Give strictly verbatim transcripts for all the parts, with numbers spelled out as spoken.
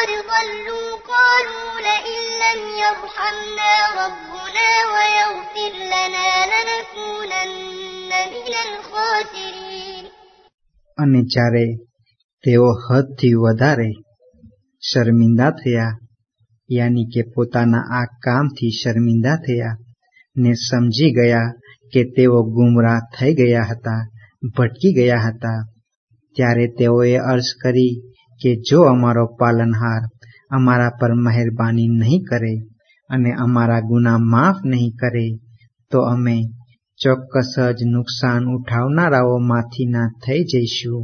قد ضلوا قالوا لئن لم يرحمنا ربنا ويغفر لنا لنكونن من الخاسرين. અને જ્યારે તેઓ હદથી વધારે શર્મિંદા થયા, યાની કે પોતાના આ કામથી શર્મિંદા થયા ને સમજી ગયા કે તેઓ ગુમરાહ થઈ ગયા હતા, ભટકી ગયા હતા, ત્યારે તેઓએ અર્જ કરી કે જો અમારો પાલનહાર અમારા પર મહેરબાની નહીં કરે અને અમારા ગુનાહ માફ નહીં કરે તો અમે ચોક્કસ જ નુકસાન ઉઠાવનારાઓમાંથીના થઈ જઈશું.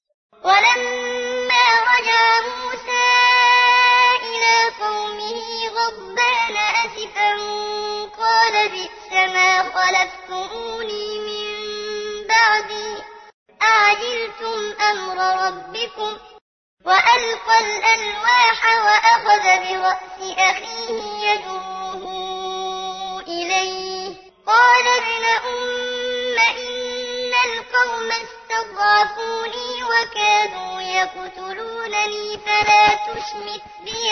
أعجلتم أمر ربكم وألقى الألواح وأخذ برأس أخيه يجره إليه قال ابن أم إن القوم استضعفوني وكادوا يقتلونني فلا تشمت بي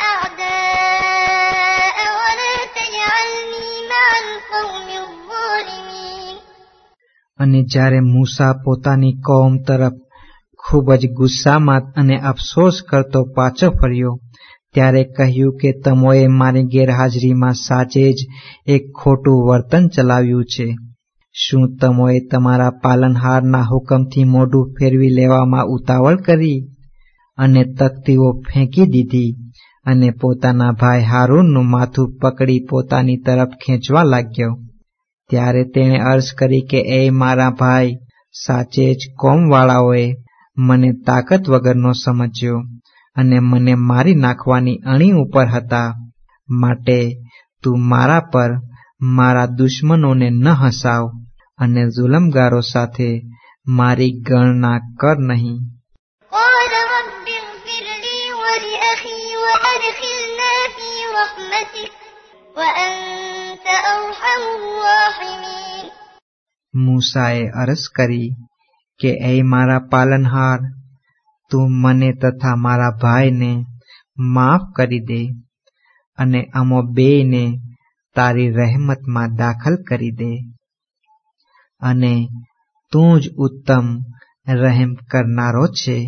الأعداء ولا تجعلني مع القوم الظالمين. અને જ્યારે મૂસા પોતાની કૌમ તરફ ખૂબ જ ગુસ્સામાં અને અફસોસ કરતો પાછો ફર્યો, ત્યારે કહ્યું કે તમોએ મારી ગેરહાજરીમાં સાચે જ એક ખોટું વર્તન ચલાવ્યું છે. શું તમોએ તમારા પાલનહારના હુકમથી મોઢું ફેરવી લેવામાં ઉતાવળ કરી અને તખ્તીઓ ફેંકી દીધી અને પોતાના ભાઈ હારૂનનું માથું પકડી પોતાની તરફ ખેંચવા લાગ્યો? ત્યારે તેણે અર્જ કરી કે એ મારા ભાઈ, સાચે જ કોમવાળાઓએ મને તાકત વગરનો સમજ્યો અને મને મારી નાખવાની અણી ઉપર હતા, માટે તું મારા પર મારા દુશ્મનોને ન હસાવ અને જુલમગારો સાથે મારી ગણના કર નહીં. મૂસાએ અરજ કરી કે એ મારા પાલનહાર, તું મને તથા મારા ભાઈને માફ કરી દે અને અમો બેયને તારી રહેમતમાં દાખલ કરી દે, અને તું જ ઉત્તમ રહેમ કરનારો છે.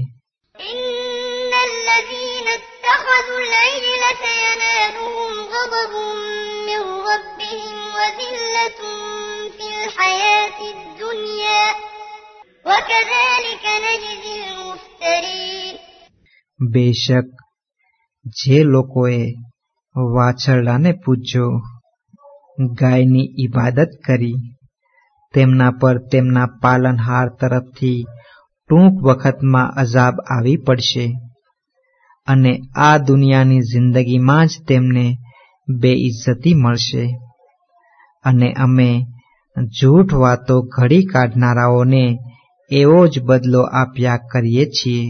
બેશક જે લોકોએ વાછરડાને પૂજ્યો, ગાયની ઈબાદત કરી, તેમના પર તેમના પાલનહાર તરફથી ટૂંક વખતમાં અઝાબ આવી પડશે અને આ દુનિયાની જિંદગીમાં જ તેમને બેઇજ્જતી મળશે, અને અમે જૂઠ વાતો ઘડી કાઢનારાઓને એવો જ બદલો આપ્યા કરીએ છીએ.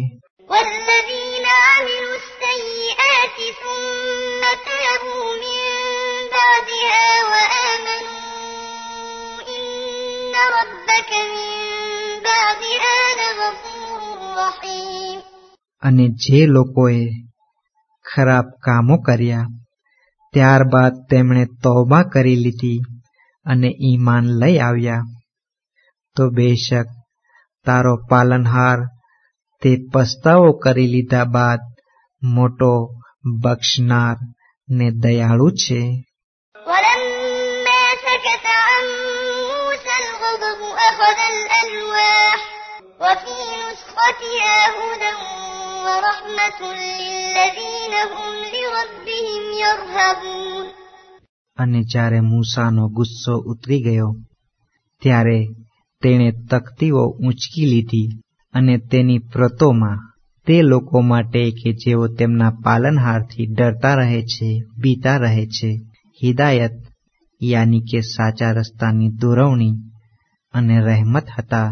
અને જે લોકોએ ખરાબ કામો કર્યા ત્યારબાદ તેમણે તૌબા કરી લીધી અને ઈમાન લઈ આવ્યા, તો બેશક તારો પાલનહાર તે પસ્તાવો કરી લીધા બાદ મોટો બક્ષનાર ને દયાળુ છે. અને જ્યારે મૂસાનો ગુસ્સો ઉતરી ગયો ત્યારે તેણે તખ્તીઓ ઊંચકી લીધી અને તેની પ્રતોમાં તે લોકો માટે કે જેઓ તેમના પાલનહારથી ડરતા રહે છે, બીતા રહે છે, હિદાયત યાની કે સાચા રસ્તાની દોરવણી અને રહેમત હતા.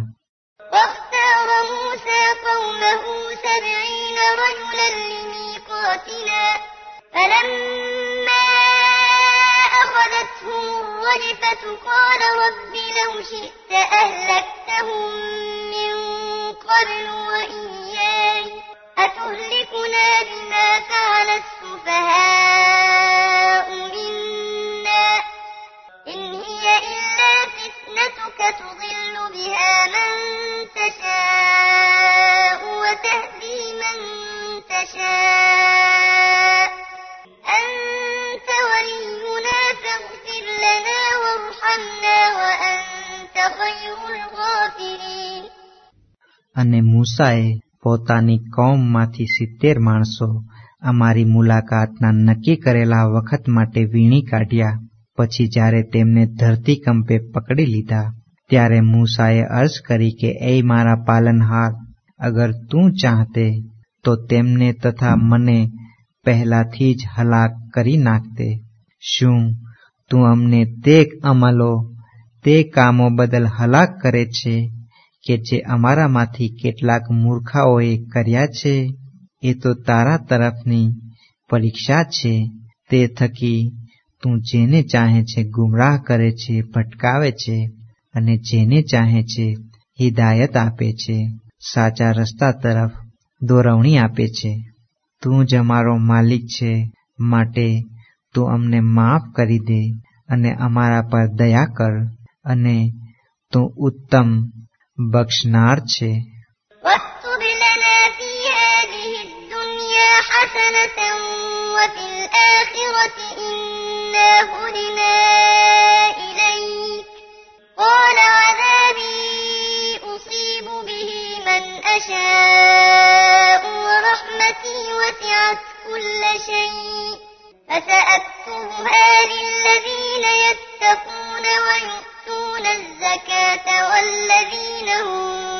قال رب لو شئت أهلكتهم من قبل وإياي أتهلكنا بما فعل السفهاء منا إن هي إلا فتنتك تضل بها من تشاء وتهدي من تشاء أنت ولينا فاغفر لنا وارحمنا وأنت خير الغافرين. અને મૂસાએ પોતાની કોમમાંથી સિત્તેર માણસો અમારી મુલાકાતના નક્કી કરેલા વખત માટે વીણી કાઢ્યા. પછી જ્યારે તેમને ધરતીકંપે પકડી લીધા ત્યારે મૂસાએ અર્જ કરી કે એ મારા પાલનહાર, અગર તું ચાહતે તો તેમને તથા મને પહેલાથી જ હલાક કરી નાખતે. શું તું અમને તે અમલો તે કામો બદલ હલાક કરે છે કે જે અમારામાંથી કેટલાક મૂર્ખાઓએ કર્યા છે? એ તો તારા તરફની પરીક્ષા છે. તે થકી તું જેને ચાહે છે ગુમરાહ કરે છે, ભટકાવે છે, અને જેને ચાહે છે હિદાયત આપે છે, સાચા રસ્તા તરફ દોરવણી આપે છે. તું જ અમારો માલિક છે, માટે તું અમને માફ કરી દે અને અમારા પર દયા કર, અને તું ઉત્તમ બક્ષનાર છે. واكتب لنا في هذه الدنيا حسنة وفي الآخرة إنا هدنا إليك قال عذابي أصيب به من أشاء ورحمتي وسعت كل شيء فسأكتبها للذين يتقون ويؤتون الزكاة والذين هم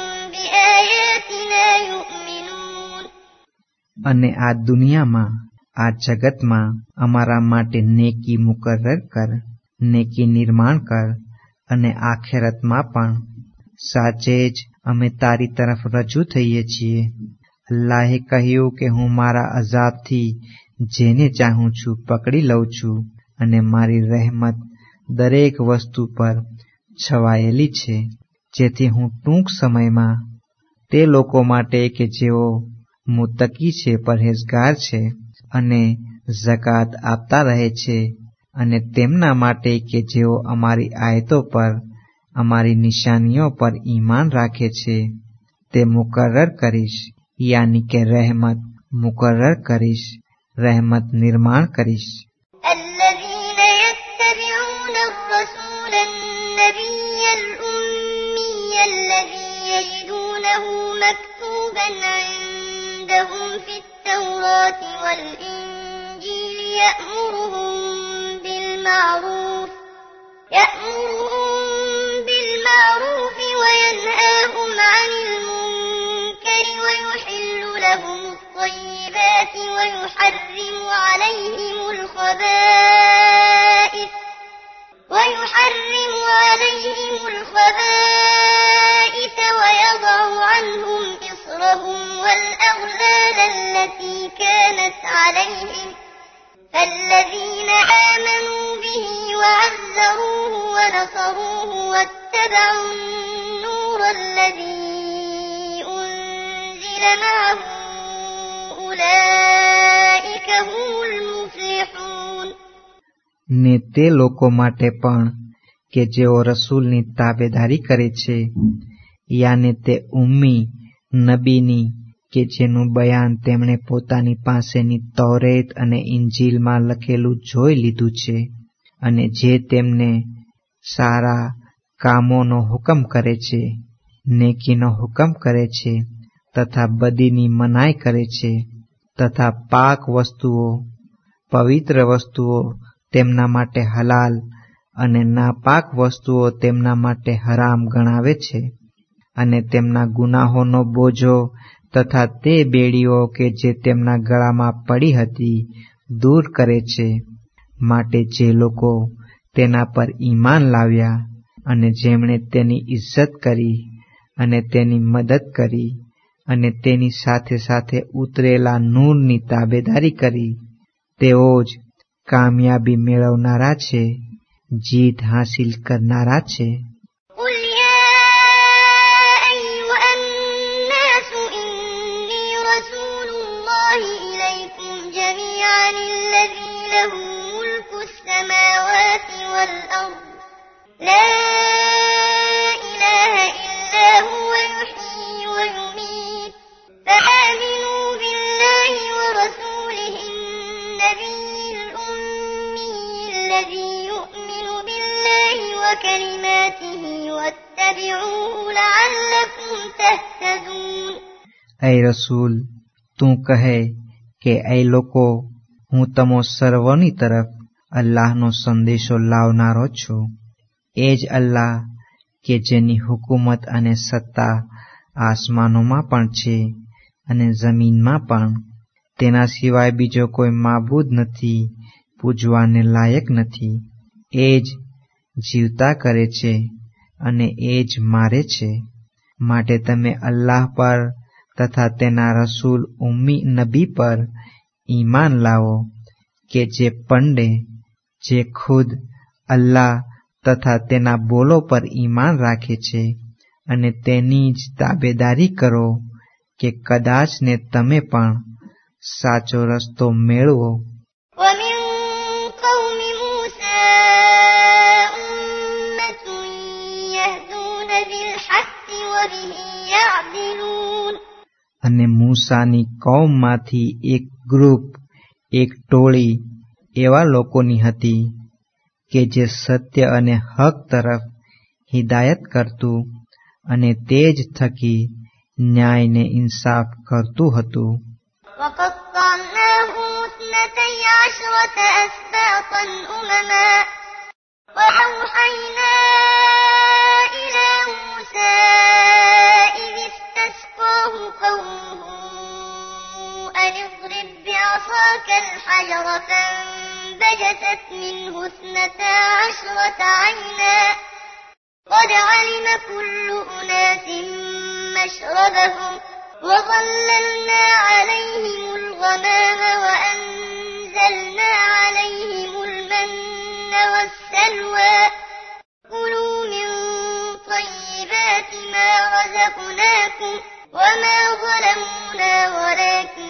بآياتنا يؤمنون. અને આ દુનિયામાં આ જગતમાં અમારા માટે નેકી મુકર્રર કર, નેકી નિર્માણ કર, અને આખેરતમાં પણ. સાચે જ અમે તારી તરફ રજૂ થઈએ છીએ. અલ્લાહે કહ્યું કે હું મારા અઝાબથી જેને ચાહું છું પકડી લઉં છું, અને મારી રહેમત દરેક વસ્તુ પર છવાયેલી છે, જેથી હું ટૂંક સમયમાં તે લોકો માટે કે જેઓ મુત્તકી છે, પરહેઝગાર છે, અને ઝકાત આપતા રહે છે, અને તેમના માટે કે જેઓ અમારી આયતો પર, અમારી નિશાનીઓ પર ઈમાન રાખે છે, તે મુકર્રર કરીશ, યાની કે રહેમત મુકર્રર કરીશ, રહેમત નિર્માણ કરીશ. الذين يتبعون الرسول النبي الأمي الذي يجدونه مكتوبا عندهم في التوراة والإنجيل يأمرهم بالمعروف يأمرهم بالمعروف وينهاهم عن المنكر ويحل لهم الطيبات ويحرم عليهم الخبائث ويحرم عليهم الخبائث ويضع عنهم إصرهم والأغلال التي كانت عليهم فالذين آمنوا به وعزروه ونصروه واتبعوا النور الذي أنزل معه أولئك هم المفلحون. ને તે લોકો માટે પણ કે જેઓ રસૂલની તાબેદારી કરે છે, યાને તે ઉમ્મી નબીની કે જેનું બયાન તેમણે પોતાની પાસેની તૌરેત અને ઇંજીલમાં લખેલું જોઈ લીધું છે, અને જે તેમને સારા કામોનો હુકમ કરે છે, નેકીનો હુકમ કરે છે, તથા બદીની મનાઈ કરે છે, તથા પાક વસ્તુઓ, પવિત્ર વસ્તુઓ તેમના માટે હલાલ અને નાપાક વસ્તુઓ તેમના માટે હરામ ગણાવે છે, અને તેમના ગુનાહોનો બોજો તથા તે બેડીઓ કે જે તેમના ગળામાં પડી હતી દૂર કરે છે. માટે જે લોકો તેના પર ઈમાન લાવ્યા અને જેમણે તેની ઇજ્જત કરી અને તેની મદદ કરી અને તેની સાથે સાથે ઉતરેલા નૂરની તાબેદારી કરી, તેઓ જ કામયાબી મેળવનારા છે, જીત હાસિલ કરનારા છે. قل يا أيها الناس إني رسول فاتبعوه لعلكم تهتدون. ऐ रसूल तू कहे કે એ લોકો હું તમો સર્વની તરફ અલ્લાહનો સંદેશો લાવનારો છું. એ જ અલ્લાહ કે જેની હુકુમત અને સત્તા આસમાનોમાં પણ છે અને જમીનમાં પણ. તેના સિવાય બીજો કોઈ માબૂદ નથી, પૂજવાને લાયક નથી. એ જ જીવતા કરે છે અને એ જ મારે છે. માટે તમે અલ્લાહ પર તથા તેના રસૂલ ઉમ્મી નબી પર ઈમાન લાવો કે જે પંડે, જે ખુદ અલ્લાહ તથા તેના બોલો પર ઈમાન રાખે છે અને તેની જ તાબેદારી કરો કે કદાચ ને તમે પણ સાચો રસ્તો મેળવો. ومن قوم موسى أمة يهدون بالحق وبه يعدلون. અને મૂસાની કૌમમાંથી એક ગ્રુપ, એક ટોળી એવા લોકોની હતી કે જે સત્ય અને હક તરફ હિદાયત કરતું અને તે જ થકી ન્યાય ને ઇન્સાફ કરતું હતું. وقطعناهم اثنتي عشرة أسباطا أمما وأوحينا إلى موسى إذ استسقاه قومه أن اضرب بعصاك الحجر فانبجست منه اثنتا عشرة عينا قد علم كل أناس مشربهم وظللنا عليهم الغمام وأنزلنا عليهم المن والسلوى كلوا من طيبات ما رزقناكم وما ظلمونا ولكن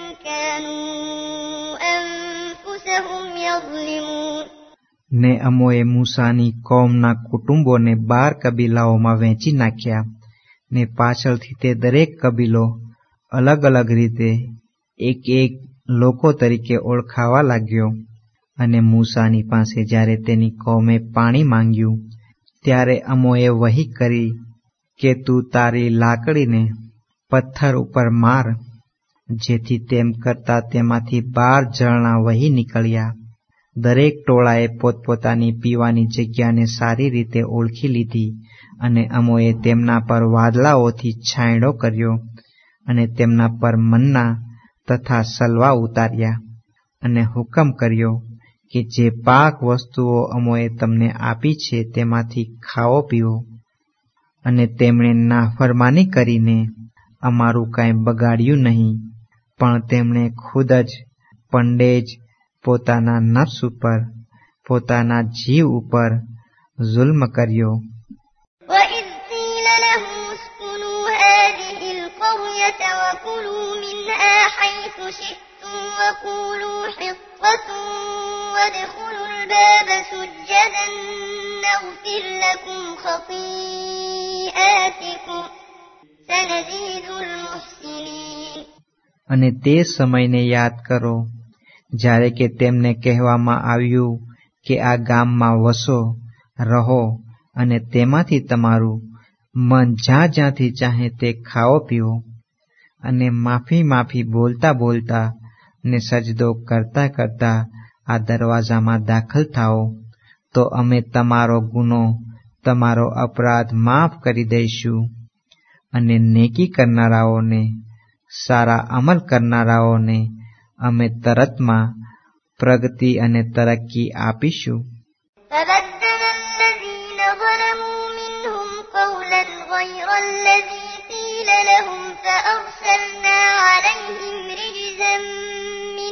كانوا أنفسهم يظلمون. ને અમોએ મૂસાની કોમના કુટુંબોને બાર કબીલાઓમાં વહેંચી નાખ્યા ને પાછળથી તે દરેક કબીલો અલગ અલગ રીતે એક એક લોકો તરીકે ઓળખાવા લાગ્યો. અને મૂસાની પાસે જ્યારે તેની કોમે પાણી માંગ્યું ત્યારે અમોએ વહી કરી કે તું તારી લાકડીને પથ્થર ઉપર માર, જેથી તેમ કરતા તેમાંથી બાર ઝરણા વહી નીકળ્યા. દરેક ટોળાએ પોતપોતાની પીવાની જગ્યાને સારી રીતે ઓળખી લીધી અને અમોએ તેમના પર વાદળાઓથી છાંયડો કર્યો અને તેમના પર મન્ના તથા સલવા ઉતાર્યા અને હુકમ કર્યો કે જે પાક વસ્તુઓ અમોએ તમને આપી છે તેમાંથી ખાઓ પીઓ. અને તેમણે નાફરમાની કરીને અમારું કાંઈ બગાડ્યું નહીં, પણ તેમણે ખુદ જ પંડે જ પોતાના નફ્સ ઉપર, પોતાના જીવ ઉપર ઝુલ્મ કર્યો. وإذ قيل لهم اسكنوا هذه القرية وكلوا منها حيث شئتم وقولوا حطة وادخلوا الباب سجدا نغفر لكم خطيئاتكم سنزيد المحسنين. અને તે સમયને યાદ કરો જ્યારે કે તેમને કહેવામાં આવ્યું કે આ ગામમાં વસો, રહો અને તેમાંથી તમારું મન જ્યાં જ્યાંથી ચાહે તે ખાઓ પીઓ અને માફી માફી બોલતા બોલતા ને સજદો કરતા કરતા આ દરવાજામાં દાખલ થાઓ, તો અમે તમારો ગુનો, તમારો અપરાધ માફ કરી દઈશું અને નેકી કરનારાઓને, સારા અમલ કરનારાઓને અમે તરતમાં પ્રગતિ અને તરક્કી આપીશું. فبدل الذين ظلموا منهم قولا غير الذي قيل لهم فأرسلنا عليهم رجزا من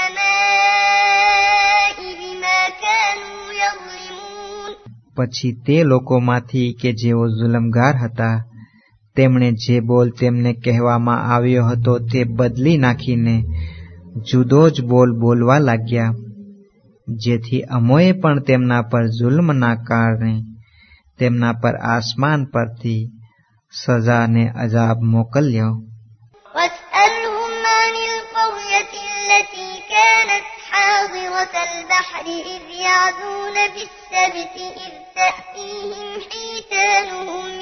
السماء بما كانوا يظلمون. પછી તે લોકોમાંથી કે જેઓ જુલમગાર હતા તેમણે જે બોલ તેમને કહેવામાં આવ્યો હતો તે બદલી નાખીને જુદો જ બોલ બોલવા લાગ્યા, જેથી અમોએ પણ તેમના પર જુલ્મના કારણે તેમના પર આસમાન પરથી સજા ને અજાબ મોકલ્યો. واسألهم عن القرية التي كانت حاضرة البحر إذ يعدون في السبت إذ تأتيهم حيتانهم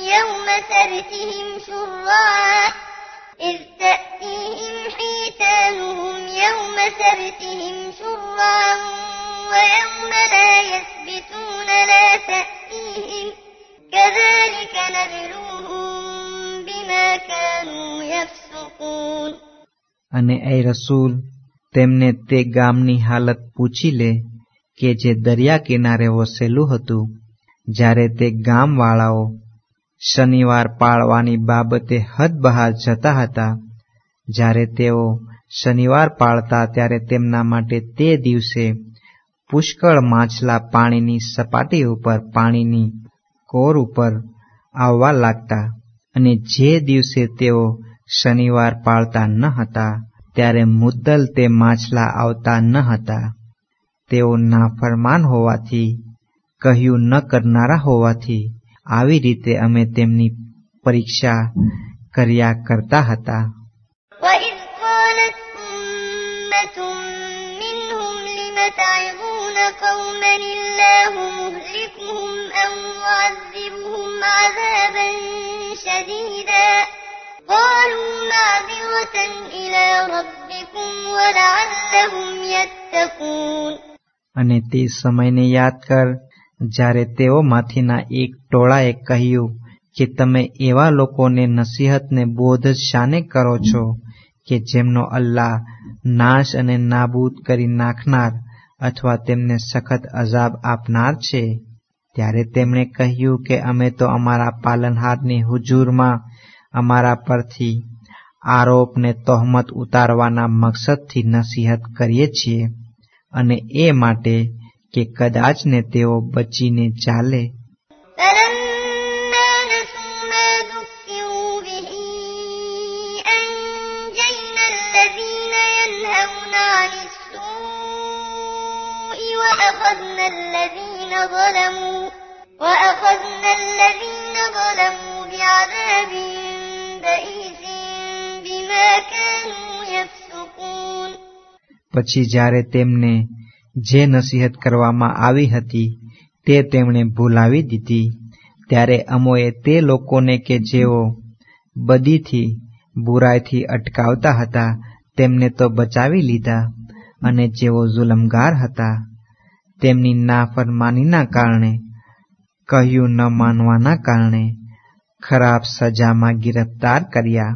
يوم سبتهم شرعا إذ تأتيهم حيتانهم يوم سبتهم شرعا ويوم لا يسبتون لا تأتيهم كذلك نبلوهم بما كانوا يفسقون. અને એ રસૂલ તેમને તે ગામની હાલત પૂછી લે કે જે દરિયા કિનારે વસેલું હતું. જ્યારે તે ગામવાળાઓ શનિવાર પાળવાની બાબતે હદ બહાર જતા હતા, જ્યારે તેઓ શનિવાર પાળતા ત્યારે તેમના માટે તે દિવસે પુષ્કળ માછલા પાણીની સપાટી ઉપર પાણીની કોર ઉપર આવવા લાગતા, અને જે દિવસે તેઓ શનિવાર પાળતા ન હતા ત્યારે મુદ્દલ તે માછલા આવતા ન હતા. તેઓ નાફરમાન હોવાથી, કહ્યું ન કરનારા હોવાથી આવી રીતે અમે તેમની પરીક્ષા કર્યા કરતા હતા. وَإِذْ قَالَتْ أُمَّةٌ مِّنْهُمْ لِمَ تَعِظُونَ قَوْمًا اللَّهُ مُهْلِكُهُمْ أَوْ مُعَذِّبُهُمْ عَذَابًا شَدِيدًا قَالُوا مَعْذِرَةً إِلَى رَبِّكُمْ وَلَعَلَّهُمْ يَتَّقُونَ. અને તે સમયને યાદ કર જ્યારે તેઓમાંથીના એક ટોળાએ કહ્યું કે તમે એવા લોકોને નસીહતને બોધ શાને કરો છો કે જેમનો અલ્લાહ નાશ અને નાબૂદ કરી નાખનાર અથવા તેમને સખત અઝાબ આપનાર છે. ત્યારે તેમણે કહ્યું કે અમે તો અમારા પાલનહારની હુજૂરમાં અમારા પરથી આરોપ ને તહોમત ઉતારવાના મકસદથી નસીહત કરીએ છીએ, અને એ માટે કે કદાચ ને તેઓ બચીને ચાલે. فَلَمَّا نَسُوا مَا ذُكِّرُوا بِهِ أَنجَيْنَا الَّذِينَ يَنْهَوْنَ عَنِ السُّوءِ وَأَخَذْنَا الَّذِينَ ظَلَمُوا وَأَخَذْنَا الَّذِينَ ظَلَمُوا بِعَذَابٍ بَئِيسٍ بِمَا كَانُوا يَفْسُقُونَ. પછી જ્યારે તેમને જે નસીહત કરવામાં આવી હતી તે તેમણે ભૂલાવી દીધી, ત્યારે અમોએ તે લોકોને કે જેઓ બદીથી બુરાઈથી અટકાવતા હતા તેમને તો બચાવી લીધા, અને જેઓ જુલમગાર હતા તેમની નાફરમાનીના કારણે, કહ્યું ન માનવાના કારણે ખરાબ સજામાં ગિરફ્તાર કર્યા.